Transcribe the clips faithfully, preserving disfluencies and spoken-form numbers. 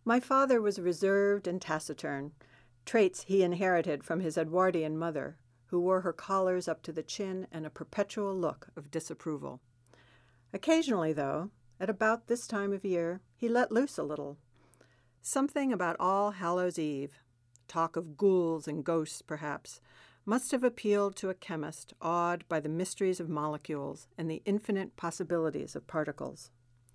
My father was reserved and taciturn, traits he inherited from his Edwardian mother, who wore her collars up to the chin and a perpetual look of disapproval. Occasionally, though, at about this time of year, he let loose a little. Something about All Hallows' Eve, talk of ghouls and ghosts perhaps, must have appealed to a chemist awed by the mysteries of molecules and the infinite possibilities of particles.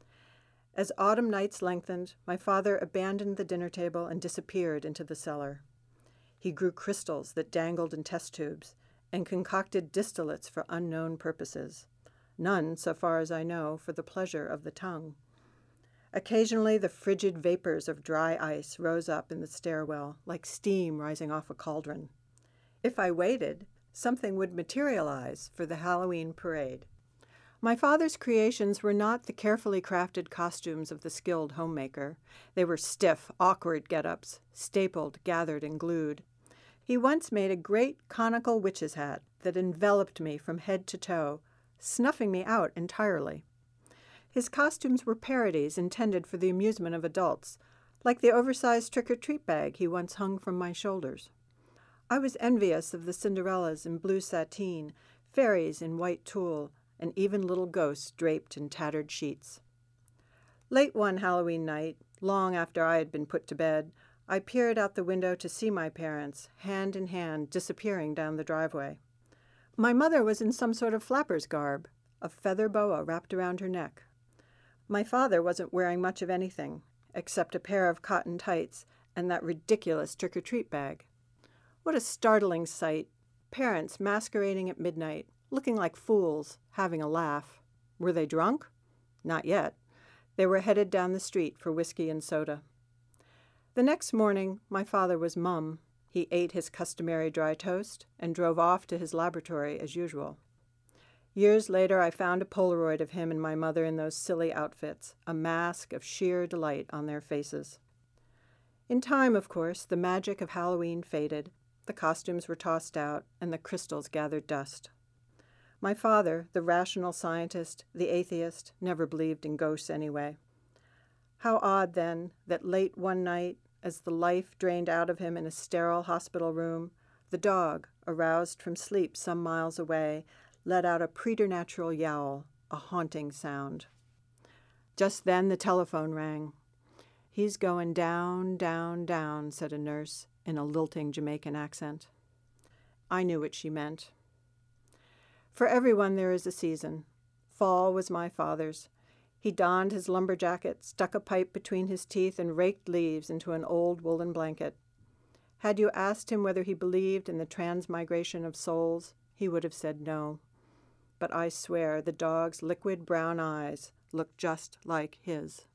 As autumn nights lengthened, my father abandoned the dinner table and disappeared into the cellar. He grew crystals that dangled in test tubes and concocted distillates for unknown purposes, none, so far as I know, for the pleasure of the tongue. Occasionally the frigid vapors of dry ice rose up in the stairwell, like steam rising off a cauldron. If I waited, something would materialize for the Halloween parade. My father's creations were not the carefully crafted costumes of the skilled homemaker. They were stiff, awkward get-ups, stapled, gathered, and glued. He once made a great conical witch's hat that enveloped me from head to toe, snuffing me out entirely. His costumes were parodies intended for the amusement of adults, like the oversized trick-or-treat bag he once hung from my shoulders. I was envious of the Cinderellas in blue sateen, fairies in white tulle, and even little ghosts draped in tattered sheets. Late one Halloween night, long after I had been put to bed, I peered out the window to see my parents, hand in hand, disappearing down the driveway. My mother was in some sort of flapper's garb, a feather boa wrapped around her neck. My father wasn't wearing much of anything, except a pair of cotton tights and that ridiculous trick-or-treat bag. What a startling sight! Parents masquerading at midnight, looking like fools, having a laugh. Were they drunk? Not yet. They were headed down the street for whiskey and soda. The next morning, my father was mum. He ate his customary dry toast and drove off to his laboratory as usual. Years later, I found a Polaroid of him and my mother in those silly outfits, a mask of sheer delight on their faces. In time, of course, the magic of Halloween faded. The costumes were tossed out, and the crystals gathered dust. My father, the rational scientist, the atheist, never believed in ghosts anyway. How odd, then, that late one night, as the life drained out of him in a sterile hospital room, the dog, aroused from sleep some miles away, let out a preternatural yowl, a haunting sound. Just then the telephone rang. "He's going down, down, down," said a nurse in a lilting Jamaican accent. I knew what she meant. For everyone there is a season. Fall was my father's. He donned his lumber jacket, stuck a pipe between his teeth, and raked leaves into an old woolen blanket. Had you asked him whether he believed in the transmigration of souls, he would have said no. But I swear the dog's liquid brown eyes looked just like his.